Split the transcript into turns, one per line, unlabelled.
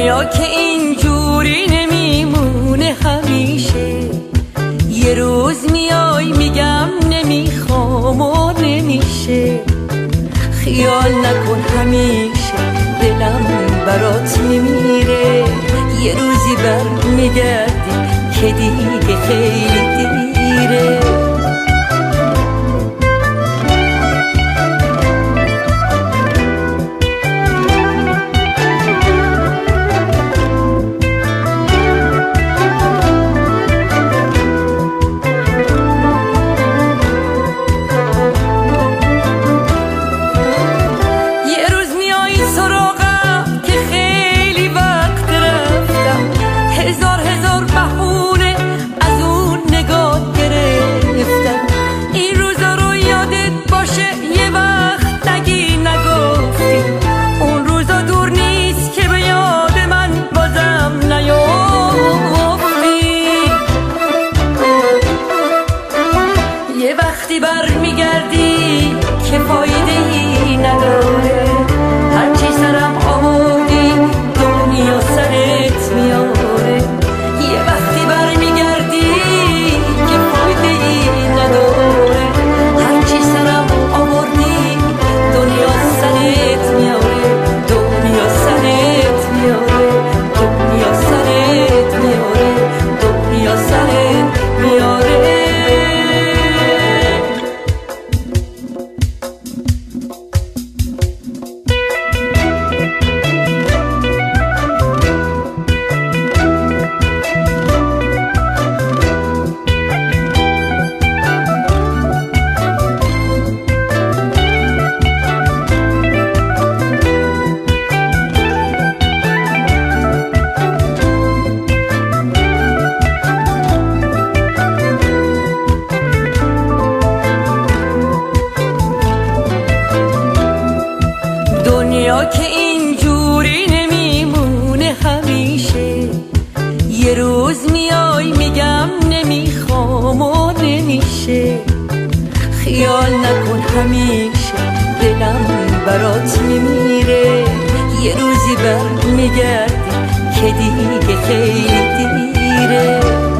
دنیا که اینجوری نمیمونه همیشه، یه روز میای میگم نمیخوام و نمیشه. خیال نکن همیشه دلم برات میمیره، یه روزی بر میگردی که دیگه خیلی دیره. وقتی بر میگردی که فایده ای نداره، هرچی سرم آوردی دنیا سرت میاره. یه وقتی بر میگردی که فایده ای نداره، هرچی سرم آوردی دنیا سرت میاره. دنیا سرت میاره، دنیا سرت میاره، دنیا سرت میاره. دنیا که اینجوری نمیمونه همیشه، یه روز میای میگم نمیخوام و نمیشه. خیال نکن همیشه دلم برات میمیره، یه روزی بر میگردی که دیگه خیلی دیره.